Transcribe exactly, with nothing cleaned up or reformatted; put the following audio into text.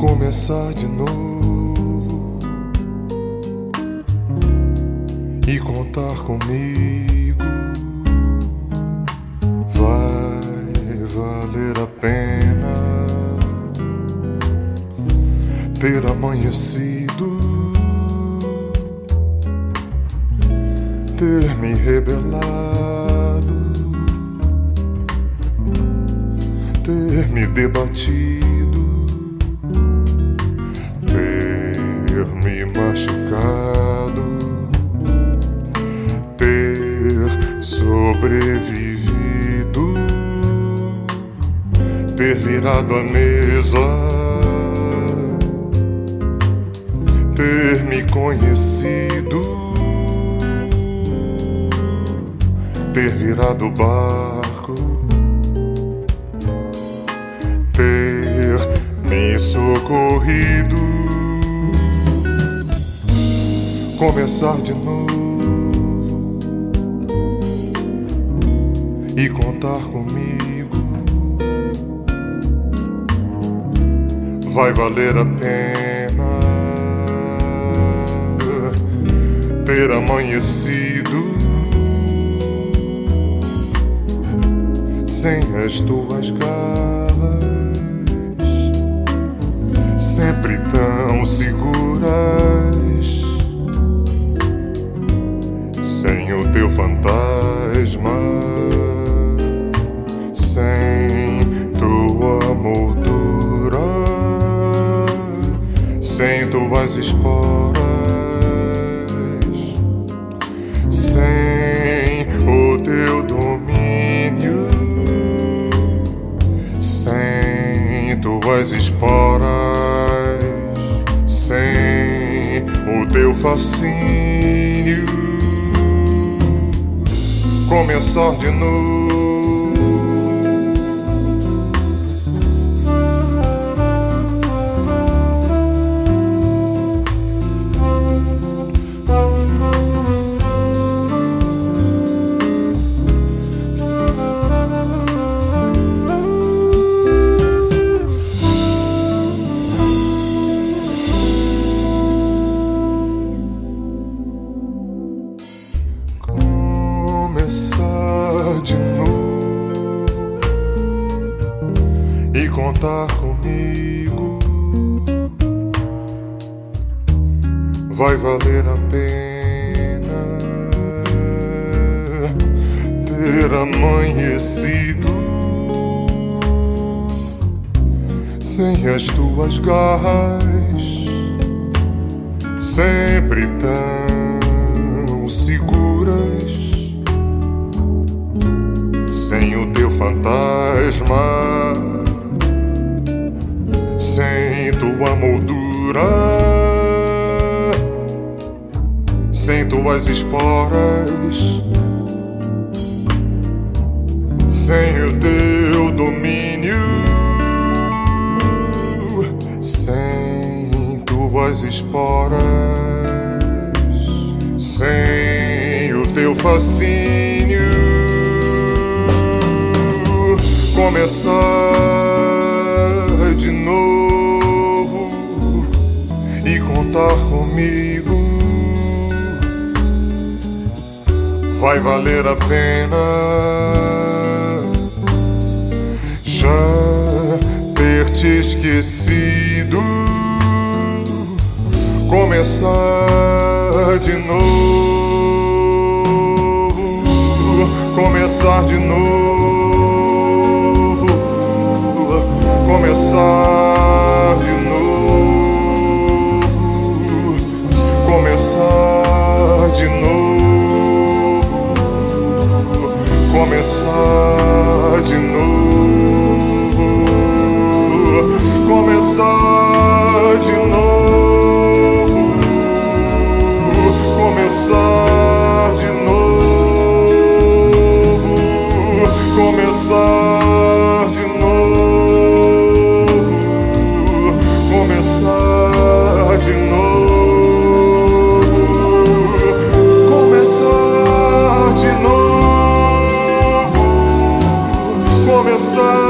começar de novo e contar comigo. Vai valer a pena ter amanhecido, ter me rebelado, ter me debatido, ter me machucado, ter sobrevivido, ter virado a mesa, ter me conhecido, ter virado o barco, ter me socorrido, começar de novo e contar comigo. Vai valer a pena ter amanhecido sem as tuas garras, sempre tão seguras, sem o teu fantasma, sem tua moldura, sem tuas esporas, sem o teu domínio, sem tuas esporas, sem o teu fascínio, começar de novo. Começar de novo e contar comigo. Vai valer a pena ter amanhecido sem as tuas garras, sempre tão seguras, sem o teu fantasma, sem tua moldura, sem tuas esporas, sem o teu domínio, sem tuas esporas, sem o teu fascínio, começar de novo e contar comigo. Vai valer a pena já ter te esquecido, começar de novo, começar de novo, começar de novo, começar de novo, começar de novo, começar de novo, começar de novo, começar de novo, começar de novo, começar de novo, começar